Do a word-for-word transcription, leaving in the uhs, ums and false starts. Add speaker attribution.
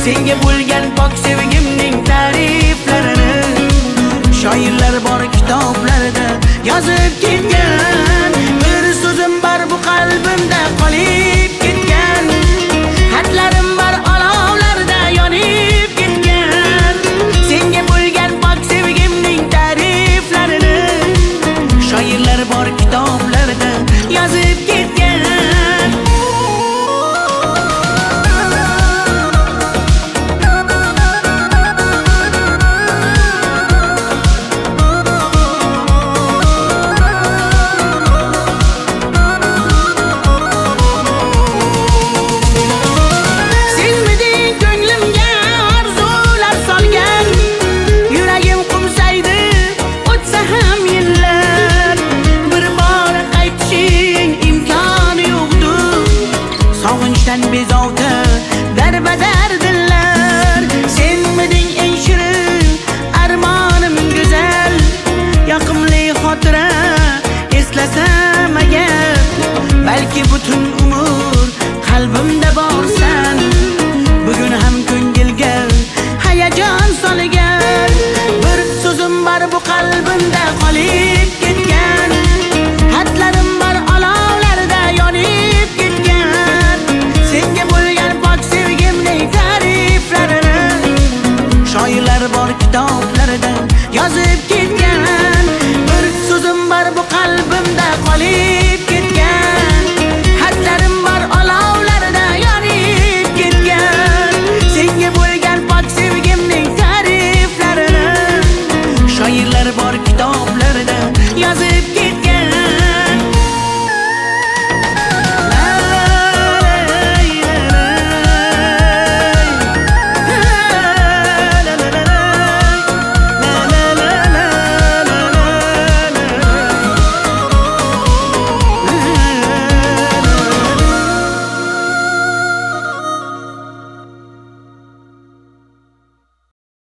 Speaker 1: senga bo'lgan pok sevgimning ta'riflarini shoirlar bor kitoblarda yozib ketgan. Bir so'zim bor bu qalbimda qolib ketgan, xatlarim bor olovlarda yonib ketgan. Senga bo'lgan pok sevgimning ta'riflarini shoirlar bor kitoblarda yozib ketgan. Sog'inchdan bezovta darbadar dillar, senmiding eng shirin armonim go'zal. Yoqimli xotira eslasam agar, balki butun umr qalbimda borsan. Bugun ham ko'ngilga hayajon solgan, bir so'zim bor bu qalbimda qolib ketgan.